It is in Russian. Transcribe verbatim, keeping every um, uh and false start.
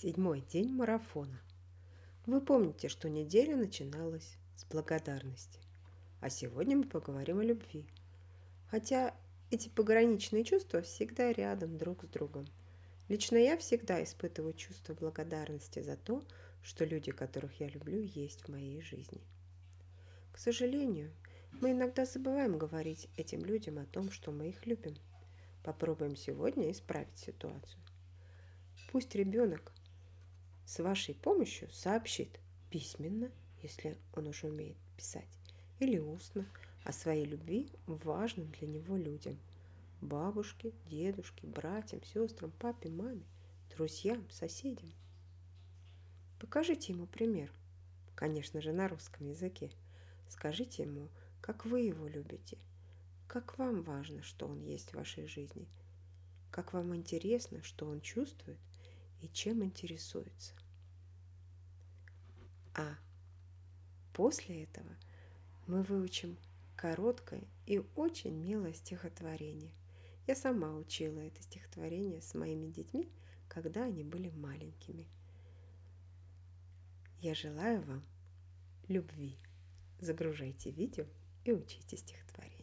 Седьмой день марафона. Вы помните, что неделя начиналась с благодарности. А сегодня мы поговорим о любви. Хотя эти пограничные чувства всегда рядом друг с другом. Лично я всегда испытываю чувство благодарности за то, что люди, которых я люблю, есть в моей жизни. К сожалению, мы иногда забываем говорить этим людям о том, что мы их любим. Попробуем сегодня исправить ситуацию. Пусть ребенок с вашей помощью сообщит письменно, если он уже умеет писать, или устно о своей любви важным для него людям. Бабушке, дедушке, братьям, сестрам, папе, маме, друзьям, соседям. Покажите ему пример, конечно же, на русском языке. Скажите ему, как вы его любите, как вам важно, что он есть в вашей жизни, как вам интересно, что он чувствует и чем интересуется. А после этого мы выучим короткое и очень милое стихотворение. Я сама учила это стихотворение с моими детьми, когда они были маленькими. Я желаю вам любви. Загружайте видео и учите стихотворение.